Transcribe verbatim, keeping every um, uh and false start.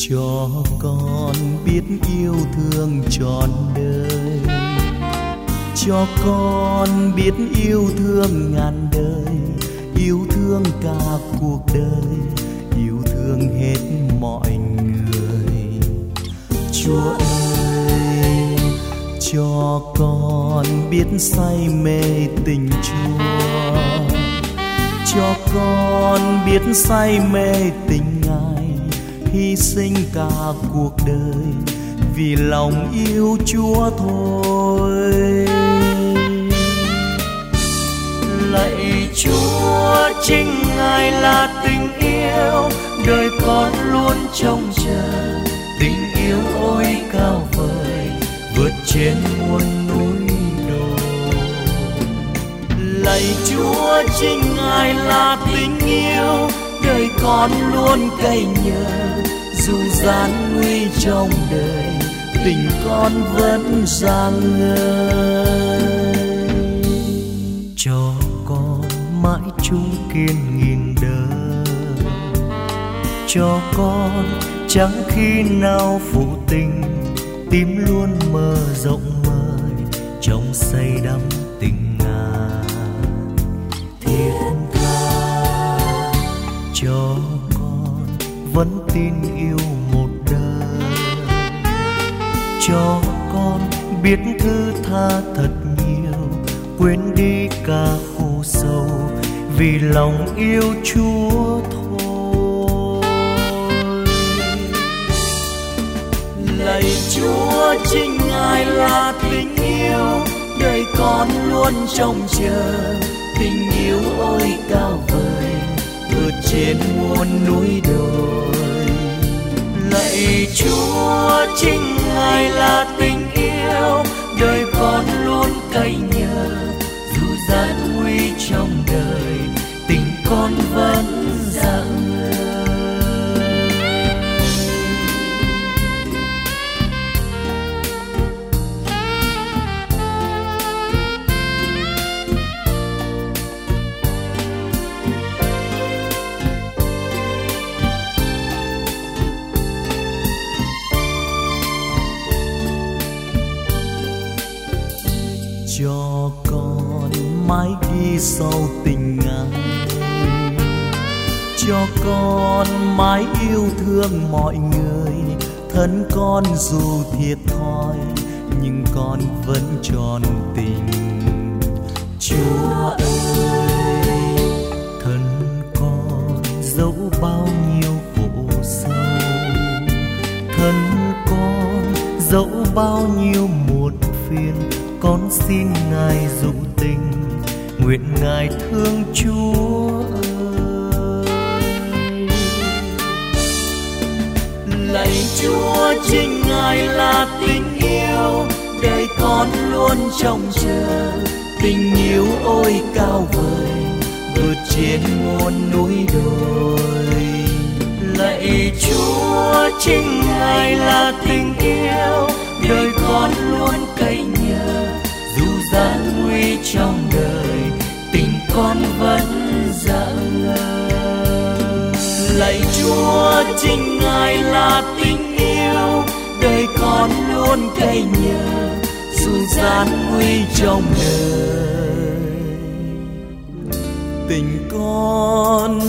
cho con biết yêu thương trọn đời, cho con biết yêu thương ngàn đời, yêu thương cả cuộc đời, yêu thương hết mọi người. Chúa ơi, cho con biết say mê tình Chúa, cho con biết say mê tình Ngài, hy sinh cả cuộc đời vì lòng yêu Chúa thôi. Lạy Chúa, chính Ngài là tình yêu, đời con luôn trông chờ. Tình yêu ôi cao vời, vượt trên muôn núi đồi. Lạy Chúa, chính Ngài là tình yêu, đời con luôn cậy nhờ. Dù gian nguy trong đời, tình con vẫn rạng ngời. Cho con mãi chung kiên nghìn đời, cho con chẳng khi nào phụ tình, tim luôn mơ rộng mời trong say đắm tình Ngài. Thiết tha cho con vẫn tin yêu một đời, cho con biết thứ tha thật nhiều, quên đi cả khổ sầu vì lòng yêu Chúa thôi. Lạy Chúa, chính Ngài là tình yêu, đời con luôn trông chờ. Tình yêu ôi cao vời, vượt trên muôn núi đồi. Lạy Chúa, chính Ngài là tình yêu, đời con luôn cậy nhờ. Dù gian nguy trong đời, tình con vẫn rạng ngời. Cho con mãi ghi sâu tình Ngài, cho con mãi yêu thương mọi người. Thân con dù thiệt thòi, nhưng con vẫn tròn tình. Chúa ơi, thân con dẫu bao nhiêu khổ sâu, thân con dẫu bao nhiêu muộn phiền, con xin Ngài dụ tình, nguyện Ngài thương Chúa ơi. Lạy Chúa, chính Ngài là tình yêu, đời con luôn trông chờ. Tình yêu ôi cao vời, vượt trên muôn núi đồi. Lạy Chúa, chính Ngài là tình yêu, đời con luôn cậy nhờ. Dù gian nguy trong đời, tình con vẫn rạng ngời. Lạy Chúa, chính Ngài là tình yêu, đời con luôn cậy nhờ. Dù gian nguy trong đời, tình con